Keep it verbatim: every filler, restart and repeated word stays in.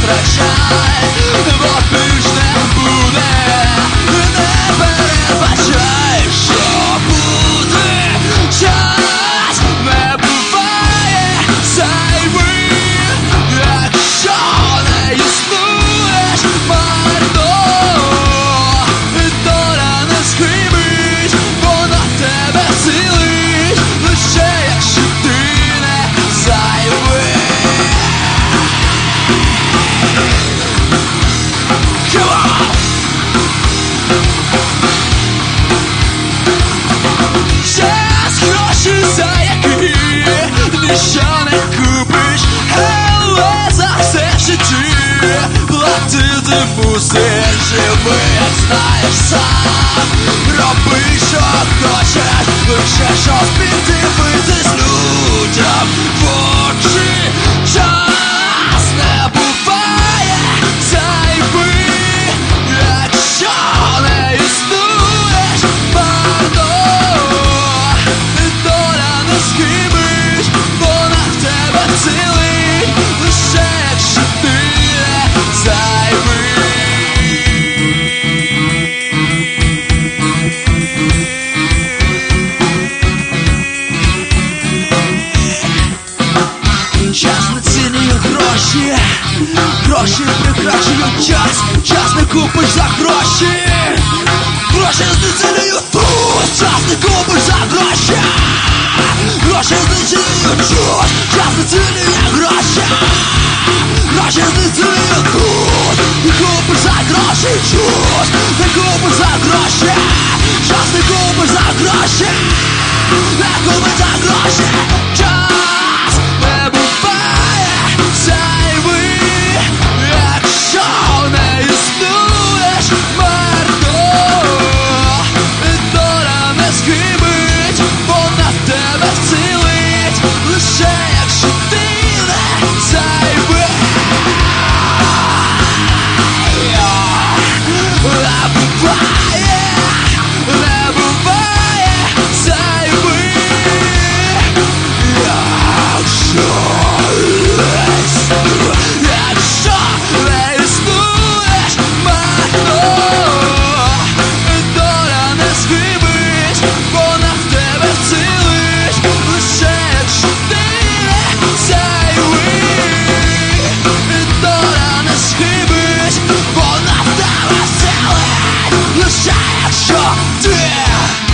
втрачай, бо більш не буде, не передбачай, що буде. Час не буває зайвим, якщо не існуєш марно. Доля не схибить, вона тебе цілить, лише якщо ти не зайвий. Час, гроші, за які ніщо не купиш, але за все в житті платити мусиш. Живи, як знаєш сам, роби, що хочеш, лише щоб піддивитись людям в очі. Час не буває зайвий, якщо не існуєш марно. Доля не схибить, вона в тебе цілить, лише якщо ти не зайвий. Час націнює гроші, гроші прикрашують час, час не купиш за гроші, гроші знецінюють тут, час не купиш за гроші, гроші знецінюють час, час нецінює гроші, гроші знецінюють тут, не купиш за гроші, час не купиш за гроші, час не купиш за гроші, не купиш за гроші. Час не буває зайвий, якщо не існуєш марно. Доля не схибить, вона в тебе вцілить, лише якщо ти не зайвий. Не буває, не буває зайвий, якщо Якщо не існуєш марно. Доля не схибить, вона в тебе вцілить, лише якщо ти не зайвий. Доля не схибить, вона в тебе вцілить, лише якщо ти